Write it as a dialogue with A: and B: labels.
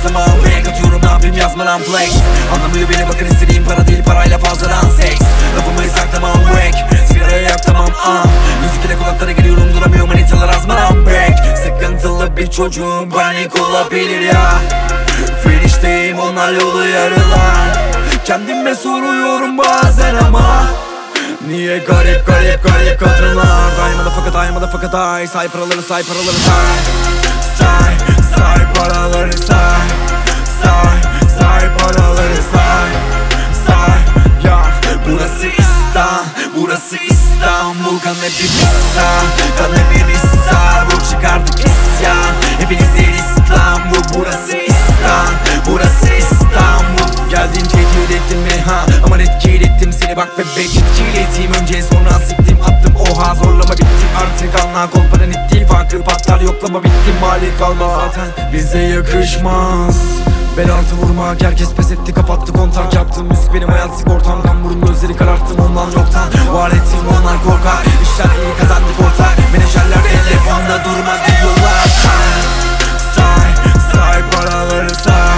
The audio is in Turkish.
A: zaman break atıyorum, ne yapayım yazmadan flex. Anlamıyor beni, bakın istediğim para değil, parayla fazladan seks. Lafımı saklamam wreck, sigarayı yak tamam müzik ile kulaklara geliyorum, duramıyor manitalar azmadan back. Sıkıntılı bir çocuğum, panik olabilir ya. Finişteyim, onlar yolu yarılar. Kendime soruyorum bazen ama niye garip garip garip kadınlar. Dayanmadı fakat ay. Say paraları say paraları say. Say paraları say. Say paraları say. Ya burası İstanbul, kan hep bir missa. Kan hep bir missa. Bu çıkardık isyan. Hepinize İslam. Burası İstanbul. Geldin tehdit ettin mi ha? Aman etkilettim seni bak bebek, etkileteyim. Önce sonra siktim attım oha, zorlama bittim artık anla. Kolparan ittifakı patlar, yoklama bittim, mali kalmaz zaten bize yakışmaz. Bel altı vurmak, herkes pes etti, kapattı kontak. Yaptığım müzik benim hayat sigortam. Kamburun gözleri kararttım ondan yoktan. Var ettim onlar korkak. İşler iyi kazandık ortak. Menajerler telefonda durma diyorlar. Say paraları say.